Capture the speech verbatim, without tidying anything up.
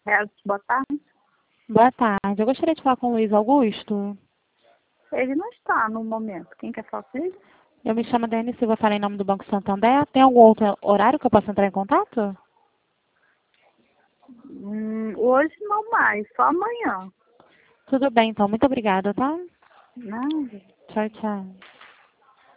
Helps, boa tarde. Boa tarde. Eu gostaria de falar com o Luiz Augusto. Ele não está no momento. Quem quer falar com ele? Eu me chamo Dani Silva, falei em nome do Banco Santander. Tem algum outro horário que eu possa entrar em contato? Hum, hoje não mais, só amanhã. Tudo bem, então. Muito obrigada, tá? Nada. Tchau, tchau.